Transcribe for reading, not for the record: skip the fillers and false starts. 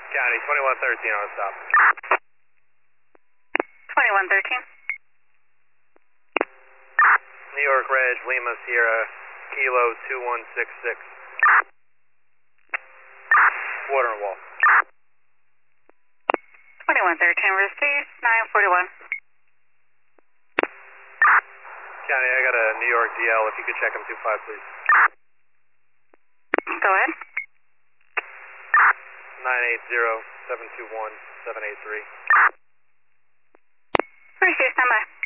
County, 2113 on the stop. 2113. New York Reg, Lima Sierra, Kilo 2166. Water and wall. 2113, received, 941. County, I got a New York DL, if you could check him 25, please. Go ahead. 980-721-783. Appreciate it, stand by.